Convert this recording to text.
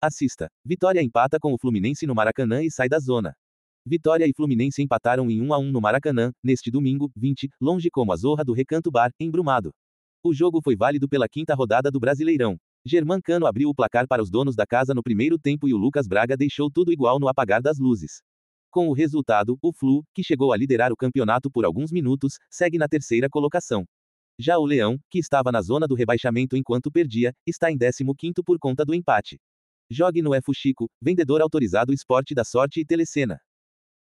Assista. Vitória empata com o Fluminense no Maracanã e sai da zona. Vitória e Fluminense empataram em 1-1 no Maracanã, neste domingo, 20, longe como a Zorra do Recanto Bar, em Brumado. O jogo foi válido pela quinta rodada do Brasileirão. Germán Cano abriu o placar para os donos da casa no primeiro tempo e o Lucas Braga deixou tudo igual no apagar das luzes. Com o resultado, o Flu, que chegou a liderar o campeonato por alguns minutos, segue na terceira colocação. Já o Leão, que estava na zona do rebaixamento enquanto perdia, está em 15º por conta do empate. Jogue no Fuxico, vendedor autorizado Esporte da Sorte e Telecena.